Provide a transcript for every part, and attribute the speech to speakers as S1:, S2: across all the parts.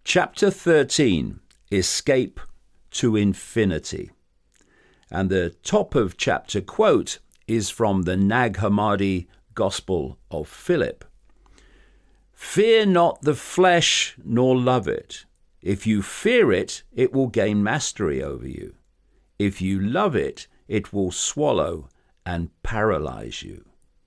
S1: Chapter 13, Escape to Infinity. And the top of chapter quote is from the Nag Hammadi Gospel of Philip. Fear not the flesh, nor love it. If you fear it, it will gain mastery over you. If you love it, it will swallow and paralyze you.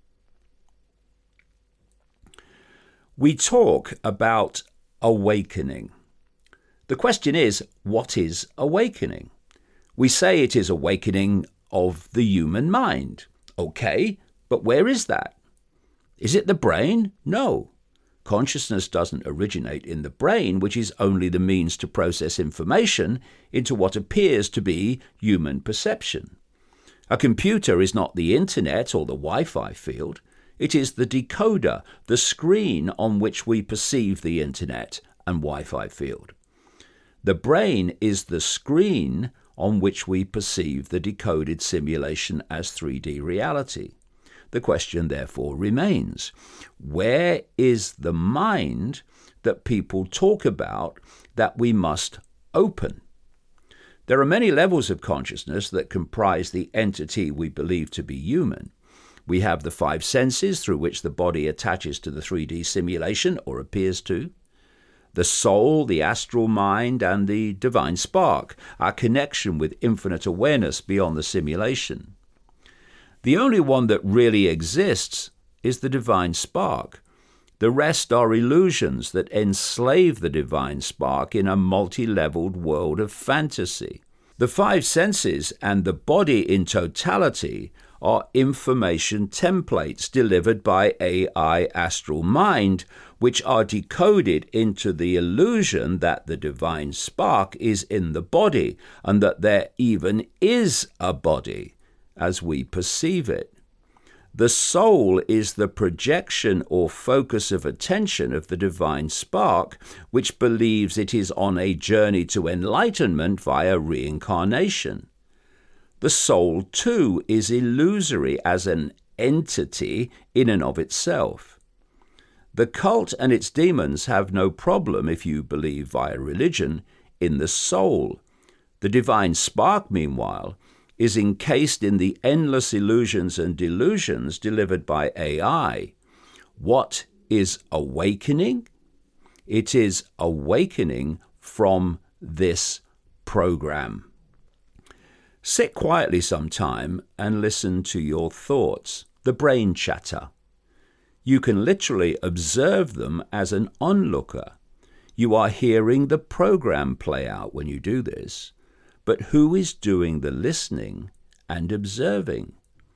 S1: We talk about awakening. The question is, what is awakening? We say it is awakening of the human mind. Okay, but where is that? Is it the brain? No. Consciousness doesn't originate in the brain, which is only the means to process information into what appears to be human perception. A computer is not the internet or the Wi-Fi field. It is the decoder, the screen on which we perceive the internet and Wi-Fi field. The brain is the screen on which we perceive the decoded simulation as 3D reality. The question therefore remains, where is the mind that people talk about that we must open? There are many levels of consciousness that comprise the entity we believe to be human. We have the five senses through which the body attaches to the 3D simulation, or appears to. The soul, the astral mind, and the divine spark, our connection with infinite awareness beyond the simulation. The only one that really exists is the divine spark. The rest are illusions that enslave the divine spark in a multi-leveled world of fantasy. The five senses and the body in totality are information templates delivered by AI astral mind, which are decoded into the illusion that the divine spark is in the body and that there even is a body as we perceive it. The soul is the projection or focus of attention of the divine spark, which believes it is on a journey to enlightenment via reincarnation. The soul, too, is illusory as an entity in and of itself. The cult and its demons have no problem, if you believe via religion, in the soul. The divine spark, meanwhile, is encased in the endless illusions and delusions delivered by AI. What is awakening? It is awakening from this program. Sit quietly some time and listen to your thoughts, the brain chatter. You can literally observe them as an onlooker. You are hearing the program play out when you do this. But who is doing the listening and observing?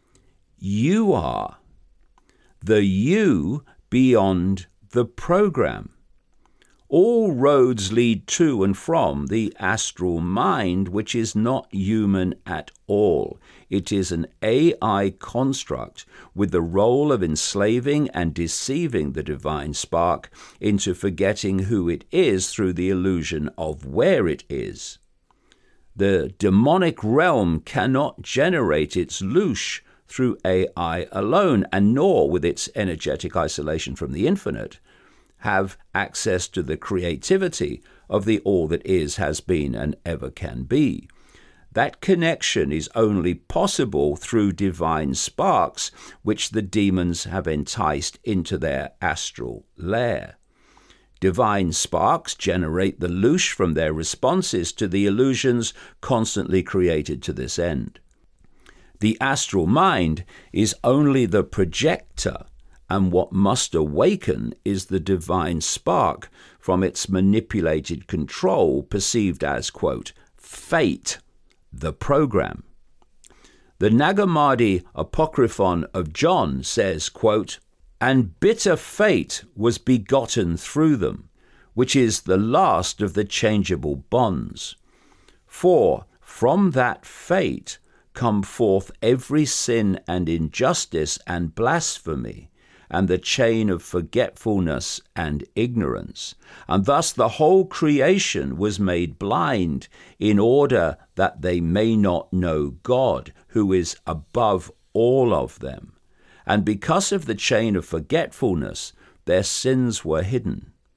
S1: You are. The you beyond the program. All roads lead to and from the astral mind, which is not human at all. It is an AI construct with the role of enslaving and deceiving the divine spark into forgetting who it is through the illusion of where it is. The demonic realm cannot generate its loosh through AI alone, and nor, with its energetic isolation from the infinite, have access to the creativity of the all that is, has been, and ever can be. That connection is only possible through divine sparks, which the demons have enticed into their astral lair. Divine sparks generate the loosh from their responses to the illusions constantly created to this end. The astral mind is only the projector, and what must awaken is the divine spark from its manipulated control perceived as, quote, fate, the program. The Nag Hammadi Apocryphon of John says, quote, and bitter fate was begotten through them, which is the last of the changeable bonds. For from that fate come forth every sin and injustice and blasphemy, and the chain of forgetfulness and ignorance. And thus the whole creation was made blind, in order that they may not know God, who is above all of them. And because of the chain of forgetfulness, their sins were hidden.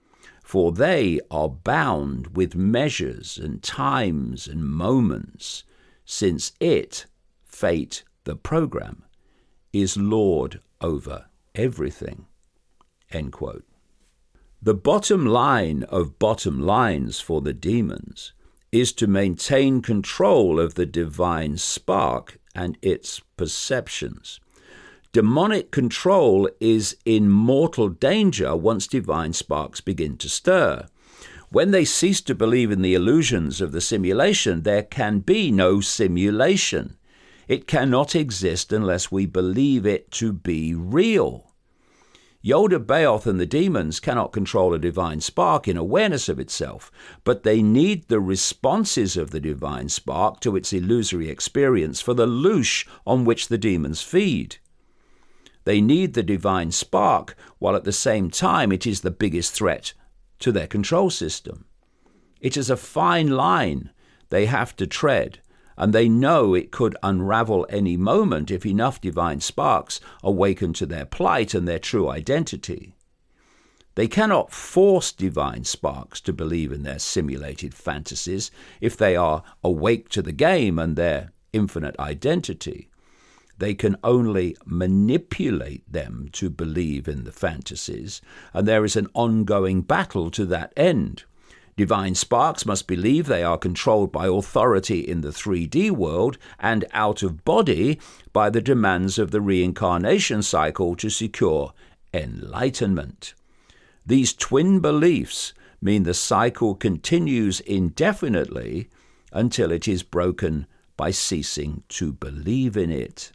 S1: for they are bound with measures and times and moments, since it, fate, the program, is Lord over everything." End quote. The bottom line of bottom lines for the demons is to maintain control of the divine spark and its perceptions. Demonic control is in mortal danger once divine sparks begin to stir. When they cease to believe in the illusions of the simulation, there can be no simulation. It cannot exist unless we believe it to be real. Yod-Baoth and the demons cannot control a divine spark in awareness of itself, but they need the responses of the divine spark to its illusory experience for the loosh on which the demons feed. They need the divine spark, while at the same time it is the biggest threat to their control system. It is a fine line they have to tread, and they know it could unravel any moment if enough divine sparks awaken to their plight and their true identity. They cannot force divine sparks to believe in their simulated fantasies if they are awake to the game and their infinite identity. They can only manipulate them to believe in the fantasies, and there is an ongoing battle to that end. Divine sparks must believe they are controlled by authority in the 3D world and out of body by the demands of the reincarnation cycle to secure enlightenment. These twin beliefs mean the cycle continues indefinitely until it is broken by ceasing to believe in it.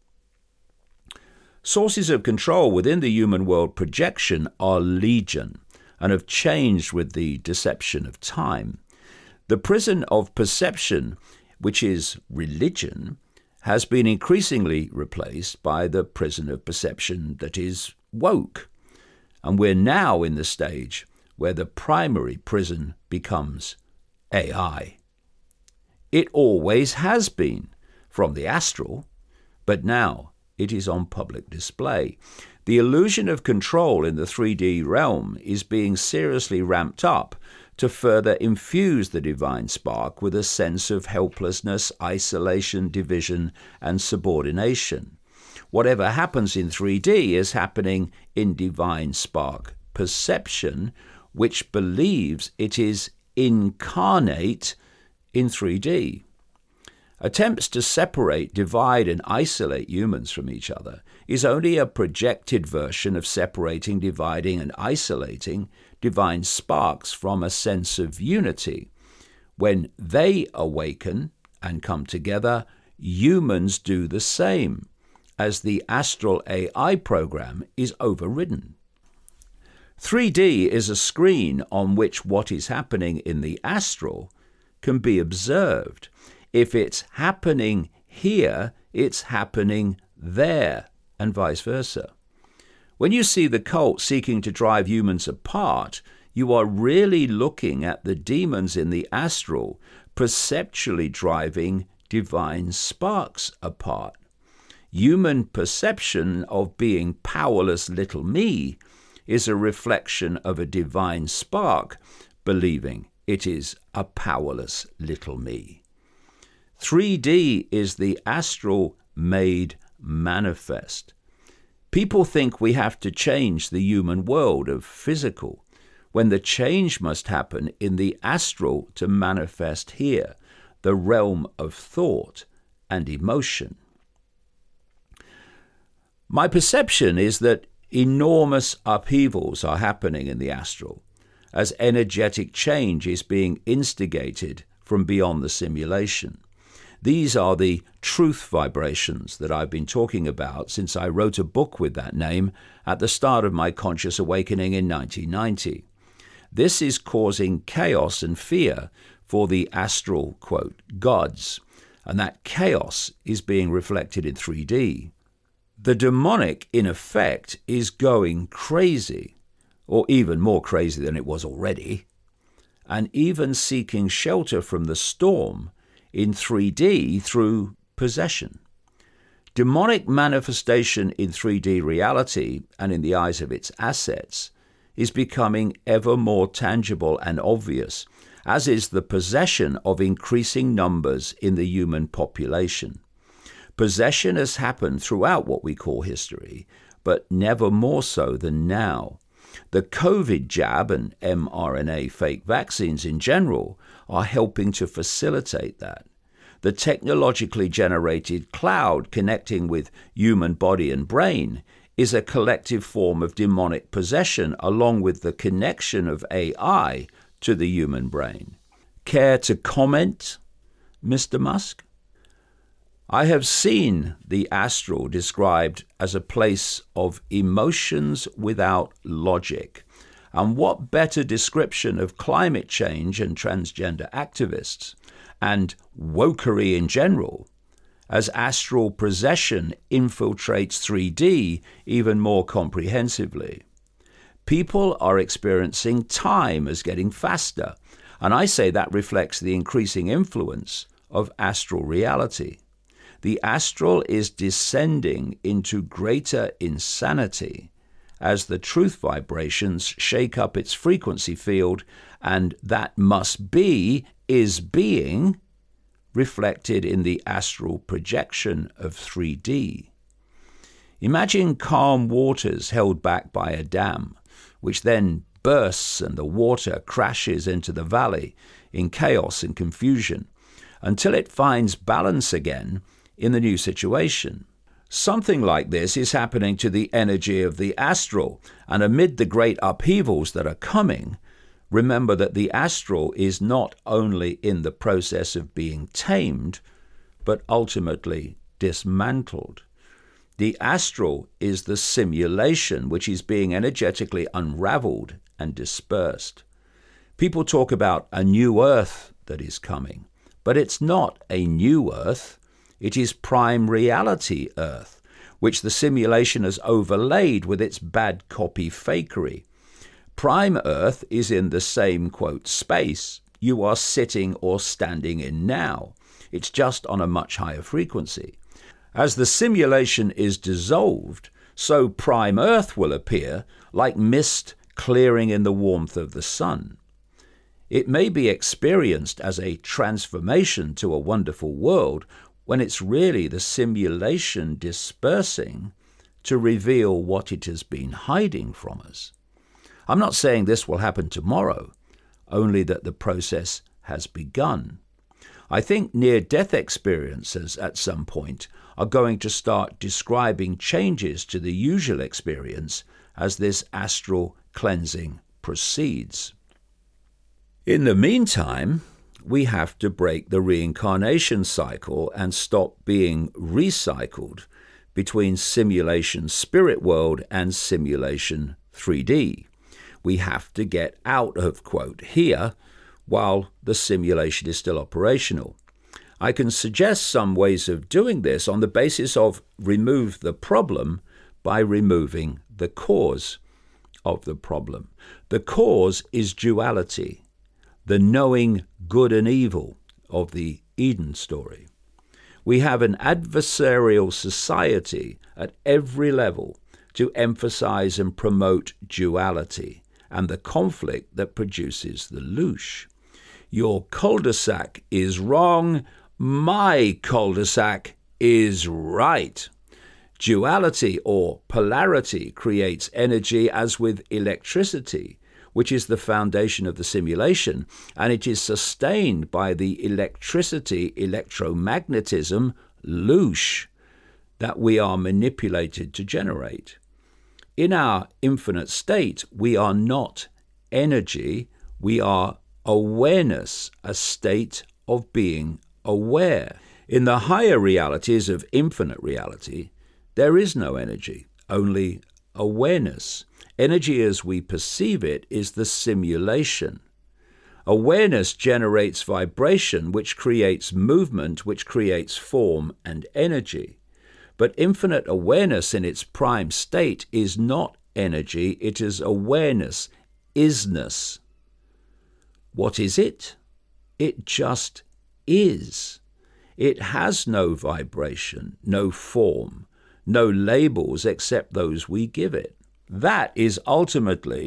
S1: Sources of control within the human world projection are legion, and have changed with the deception of time. The prison of perception, which is religion, has been increasingly replaced by the prison of perception that is woke. And we're now in the stage where the primary prison becomes AI. It always has been, from the astral, but now it is on public display. The illusion of control in the 3D realm is being seriously ramped up to further infuse the divine spark with a sense of helplessness, isolation, division, and subordination. Whatever happens in 3D is happening in divine spark perception, which believes it is incarnate in 3D. Attempts to separate, divide, and isolate humans from each other is only a projected version of separating, dividing, and isolating divine sparks from a sense of unity. When they awaken and come together, humans do the same, as the astral AI program is overridden. 3D is a screen on which what is happening in the astral can be observed. If it's happening here, it's happening there, and vice versa. When you see the cult seeking to drive humans apart, you are really looking at the demons in the astral perceptually driving divine sparks apart. Human perception of being powerless little me is a reflection of a divine spark believing it is a powerless little me. 3D is the astral made manifest. People think we have to change the human world of physical, when the change must happen in the astral to manifest here, the realm of thought and emotion. My perception is that enormous upheavals are happening in the astral, as energetic change is being instigated from beyond the simulation. These are the truth vibrations that I've been talking about since I wrote a book with that name at the start of my conscious awakening in 1990. This is causing chaos and fear for the astral, quote, gods, and that chaos is being reflected in 3D. The demonic, in effect, is going crazy, or even more crazy than it was already, and even seeking shelter from the storm in 3D through possession. Demonic manifestation in 3D reality and in the eyes of its assets is becoming ever more tangible and obvious, as is the possession of increasing numbers in the human population. Possession has happened throughout what we call history, but never more so than now. The COVID jab and mRNA fake vaccines in general are helping to facilitate that. The technologically generated cloud connecting with human body and brain is a collective form of demonic possession, along with the connection of AI to the human brain. Care to comment, Mr. Musk? I have seen the astral described as a place of emotions without logic. And what better description of climate change and transgender activists and wokery in general, as astral possession infiltrates 3D even more comprehensively. People are experiencing time as getting faster, and I say that reflects the increasing influence of astral reality. The astral is descending into greater insanity as the truth vibrations shake up its frequency field, and that must be is being reflected in the astral projection of 3D. Imagine calm waters held back by a dam, which then bursts and the water crashes into the valley in chaos and confusion until it finds balance again in the new situation. Something like this is happening to the energy of the astral, and amid the great upheavals that are coming, remember that the astral is not only in the process of being tamed, but ultimately dismantled. The astral is the simulation which is being energetically unraveled and dispersed. People talk about a new earth that is coming, but it's not a new earth. It is prime reality Earth, which the simulation has overlaid with its bad copy fakery. Prime Earth is in the same, quote, space you are sitting or standing in now. It's just on a much higher frequency. As the simulation is dissolved, so prime Earth will appear like mist clearing in the warmth of the sun. It may be experienced as a transformation to a wonderful world, when it's really the simulation dispersing to reveal what it has been hiding from us. I'm not saying this will happen tomorrow, only that the process has begun. I think near-death experiences at some point are going to start describing changes to the usual experience as this astral cleansing proceeds. In the meantime, we have to break the reincarnation cycle and stop being recycled between simulation spirit world and simulation 3D. We have to get out of, quote, here while the simulation is still operational. I can suggest some ways of doing this on the basis of remove the problem by removing the cause of the problem. The cause is duality, the knowing good and evil of the Eden story. We have an adversarial society at every level to emphasize and promote duality and the conflict that produces the loosh. Your cul-de-sac is wrong, my cul-de-sac is right. Duality or polarity creates energy as with electricity, which is the foundation of the simulation, and it is sustained by the electricity, electromagnetism, loosh, that we are manipulated to generate. In our infinite state, we are not energy, we are awareness, a state of being aware. In the higher realities of infinite reality, there is no energy, only awareness. Energy as we perceive it is the simulation. Awareness generates vibration, which creates movement, which creates form and energy. But infinite awareness in its prime state is not energy, it is awareness, isness. What is it? It just is. It has no vibration, no form, no labels except those we give it. That is ultimately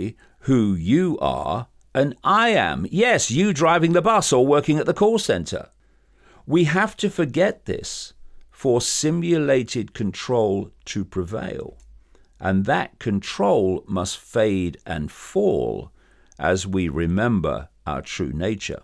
S1: who you are and I am. Yes, you driving the bus or working at the call center. We have to forget this for simulated control to prevail. And that control must fade and fall as we remember our true nature.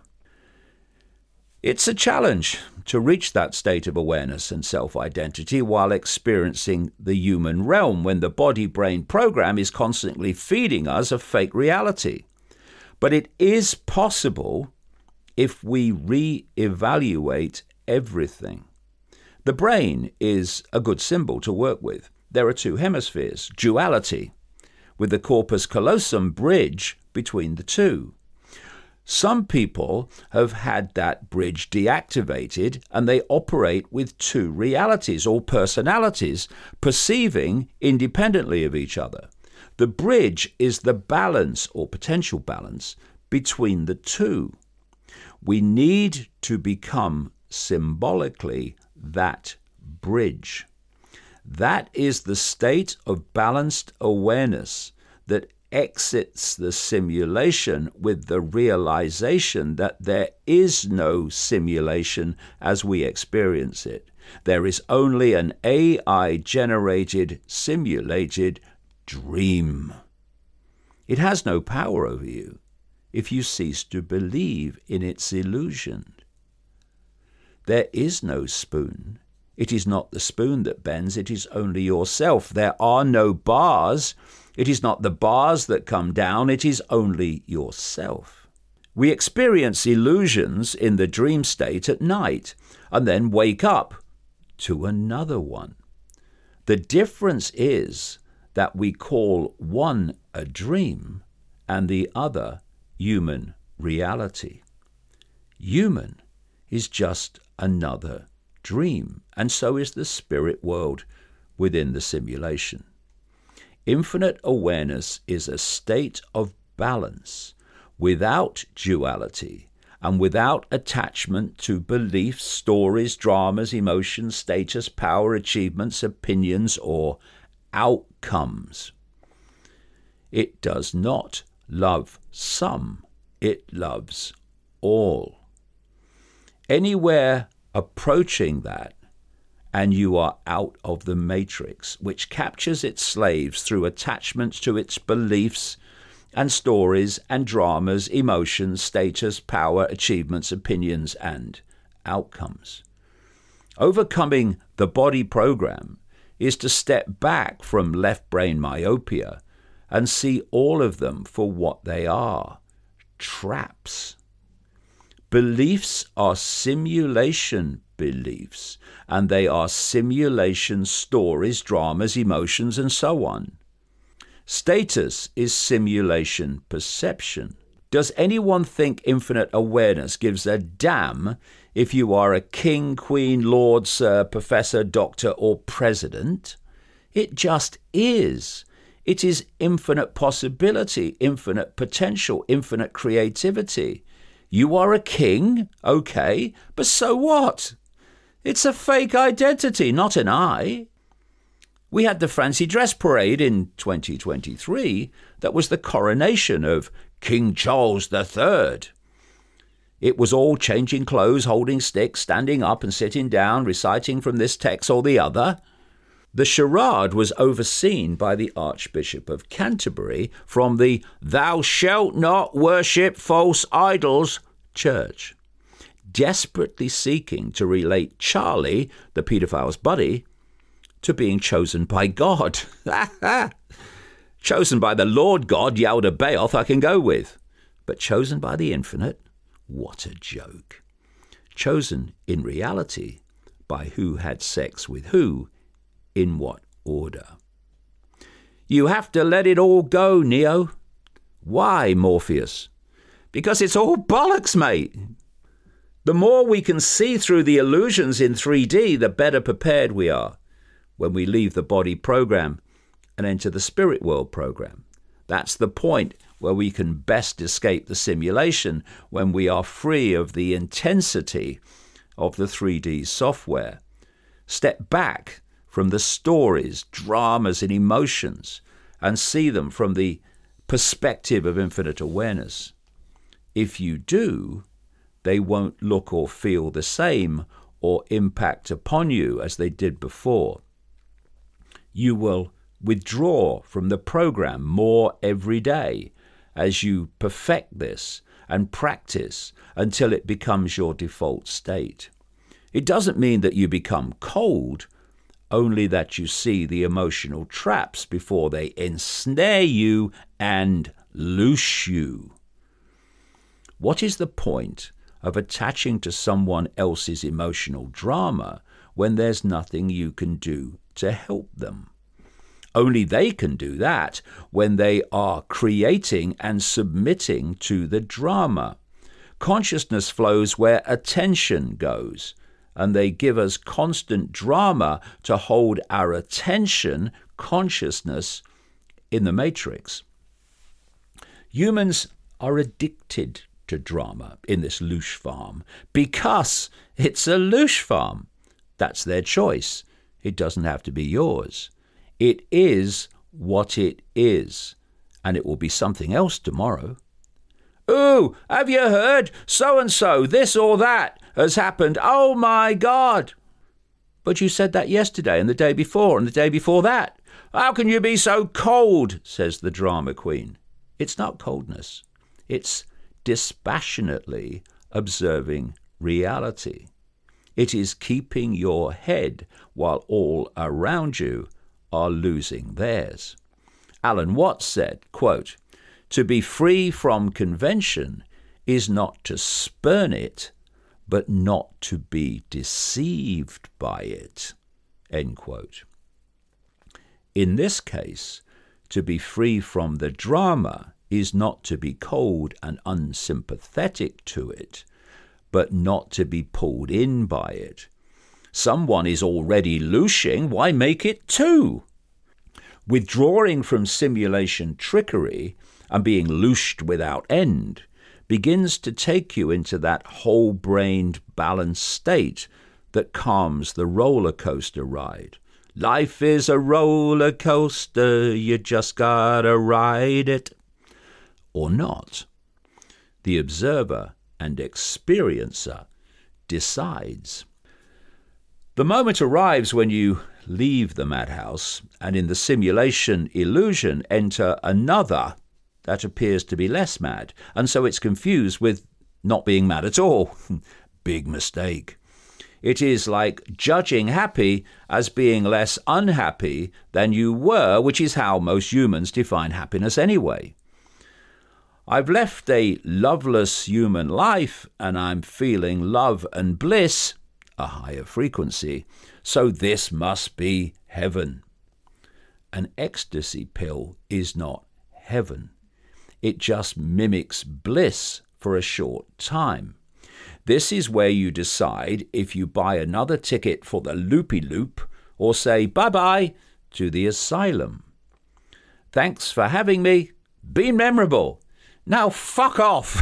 S1: It's a challenge to reach that state of awareness and self-identity while experiencing the human realm when the body-brain program is constantly feeding us a fake reality. But it is possible if we re-evaluate everything. The brain is a good symbol to work with. There are two hemispheres, duality, with the corpus callosum bridge between the two. Some people have had that bridge deactivated and they operate with two realities or personalities, perceiving independently of each other. The bridge is the balance or potential balance between the two. We need to become symbolically that bridge. That is the state of balanced awareness that exits the simulation with the realization that there is no simulation as we experience it. There is only an AI-generated, simulated dream. It has no power over you if you cease to believe in its illusion. There is no spoon. It is not the spoon that bends, it is only yourself. There are no bars. It is not the bars that come down, it is only yourself. We experience illusions in the dream state at night and then wake up to another one. The difference is that we call one a dream and the other human reality. Human is just another dream, and so is the spirit world within the simulation. Infinite awareness is a state of balance without duality and without attachment to beliefs, stories, dramas, emotions, status, power, achievements, opinions, or outcomes. It does not love some, it loves all. Anywhere approaching that, and you are out of the matrix, which captures its slaves through attachments to its beliefs and stories and dramas, emotions, status, power, achievements, opinions, and outcomes. Overcoming the body program is to step back from left brain myopia and see all of them for what they are, traps. Beliefs are simulation beliefs, and they are simulation stories, dramas, emotions, and so on. Status is simulation perception. Does anyone think infinite awareness gives a damn if you are a king, queen, lord, sir, professor, doctor, or president? It just is. It is infinite possibility, infinite potential, infinite creativity. You are a king, okay, but so what? It's a fake identity, not an I. We had the fancy dress parade in 2023 that was the coronation of King Charles III. It was all changing clothes, holding sticks, standing up and sitting down, reciting from this text or the other. The charade was overseen by the Archbishop of Canterbury from the Thou Shalt Not Worship False Idols church, desperately seeking to relate Charlie, the paedophile's buddy, to being chosen by God. Chosen by the Lord God, Yalda Baoth, I can go with. But chosen by the infinite? What a joke. Chosen in reality by who had sex with who, in what order. You have to let it all go, Neo. Why, Morpheus? Because it's all bollocks, mate. The more we can see through the illusions in 3D, the better prepared we are when we leave the body program and enter the spirit world program. That's the point where we can best escape the simulation, when we are free of the intensity of the 3D software. Step back from the stories, dramas, and emotions and see them from the perspective of infinite awareness. If you do, they won't look or feel the same or impact upon you as they did before. You will withdraw from the program more every day as you perfect this and practice until it becomes your default state. It doesn't mean that you become cold, only that you see the emotional traps before they ensnare you and loose you. What is the point of attaching to someone else's emotional drama when there's nothing you can do to help them? Only they can do that when they are creating and submitting to the drama. Consciousness flows where attention goes, and they give us constant drama to hold our attention, consciousness, in the matrix. Humans are addicted to drama in this loosh farm because it's a loosh farm. That's their choice. It doesn't have to be yours. It is what it is, and it will be something else tomorrow. Ooh, have you heard? So-and-so, this or that has happened. Oh, my God. But you said that yesterday and the day before and the day before that. How can you be so cold, says the drama queen. It's not coldness. It's dispassionately observing reality. It is keeping your head while all around you are losing theirs. Alan Watts said, quote, "To be free from convention is not to spurn it, but not to be deceived by it." End quote. In this case, to be free from the drama is not to be cold and unsympathetic to it, but not to be pulled in by it. Someone is already looshing, why make it two? Withdrawing from simulation trickery and being looshed without end begins to take you into that whole-brained, balanced state that calms the roller coaster ride. Life is a roller coaster, you just gotta ride it. Or not. The observer and experiencer decides. The moment arrives when you leave the madhouse and in the simulation illusion enter another that appears to be less mad, and so it's confused with not being mad at all. Big mistake. It is like judging happy as being less unhappy than you were, which is how most humans define happiness anyway. I've left a loveless human life and I'm feeling love and bliss, a higher frequency, so this must be heaven. An ecstasy pill is not heaven. It just mimics bliss for a short time. This is where you decide if you buy another ticket for the loopy-loop or say bye-bye to the asylum. Thanks for having me. Been memorable. Now fuck off.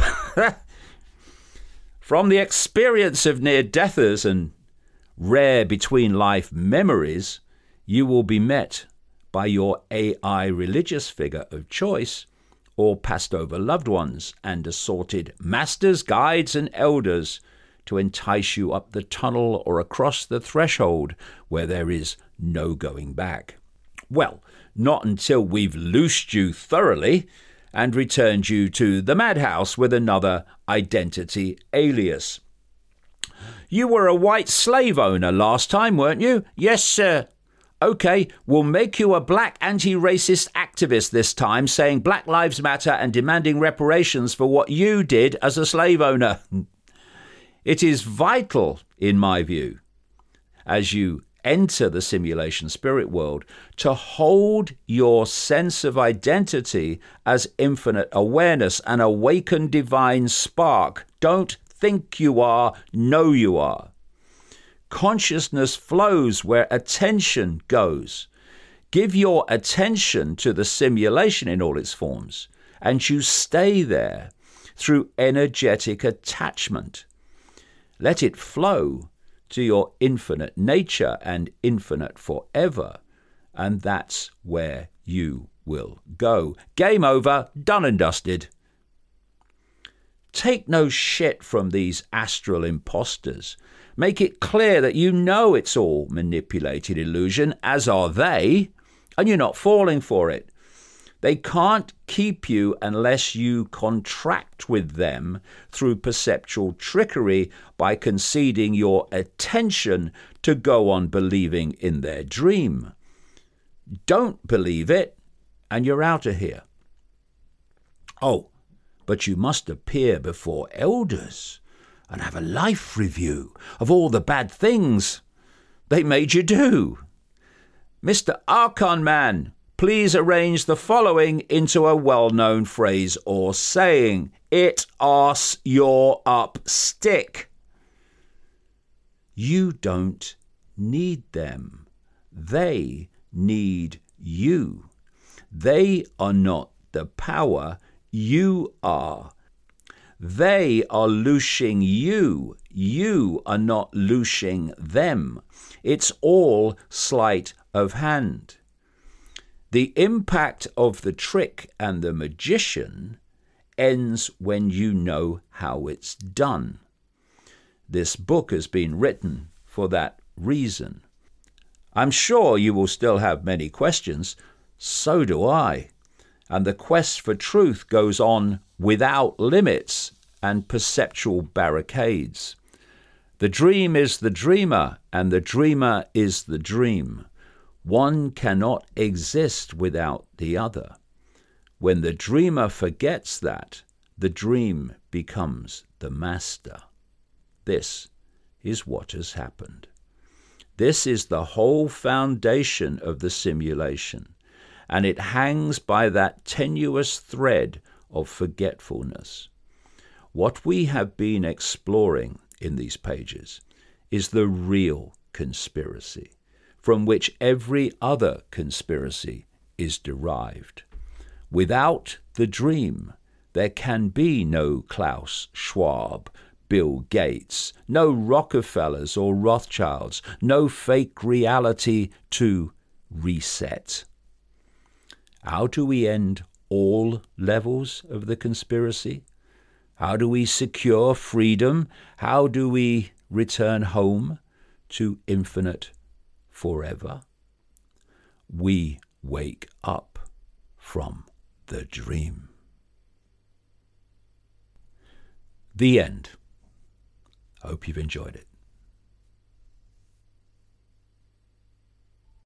S1: From the experience of near-deathers and rare between-life memories, you will be met by your AI religious figure of choice or passed-over loved ones and assorted masters, guides, and elders to entice you up the tunnel or across the threshold where there is no going back. Well, not until we've loosed you thoroughly and returned you to the madhouse with another identity alias. You were a white slave owner last time, weren't you? Yes, sir. Okay, we'll make you a black anti-racist activist this time, saying Black Lives Matter and demanding reparations for what you did as a slave owner. It is vital, in my view, as you enter the simulation spirit world, to hold your sense of identity as infinite awareness, an awakened divine spark. Don't think you are, know you are. Consciousness flows where attention goes. Give your attention to the simulation in all its forms, and you stay there through energetic attachment. Let it flow to your infinite nature and infinite forever, and that's where you will go. Game over, done and dusted. Take no shit from these astral imposters. Make it clear that you know it's all manipulated illusion, as are they, and you're not falling for it. They can't keep you unless you contract with them through perceptual trickery by conceding your attention to go on believing in their dream. Don't believe it, and you're out of here. Oh, but you must appear before elders and have a life review of all the bad things they made you do. Mr. Archon Man, please arrange the following into a well-known phrase or saying. It arse your up stick. You don't need them. They need you. They are not the power. You are. They are loosing you. You are not loosing them. It's all sleight of hand. The impact of the trick and the magician ends when you know how it's done. This book has been written for that reason. I'm sure you will still have many questions. So do I. And the quest for truth goes on without limits and perceptual barricades. The dream is the dreamer, and the dreamer is the dream. One cannot exist without the other. When the dreamer forgets that, the dream becomes the master. This is what has happened. This is the whole foundation of the simulation, and it hangs by that tenuous thread of forgetfulness. What we have been exploring in these pages is the real conspiracy, from which every other conspiracy is derived. Without the dream, there can be no Klaus Schwab, Bill Gates, no Rockefellers or Rothschilds, no fake reality to reset. How do we end all levels of the conspiracy? How do we secure freedom? How do we return home to infinite forever? We wake up from the dream. The end. Hope you've enjoyed it.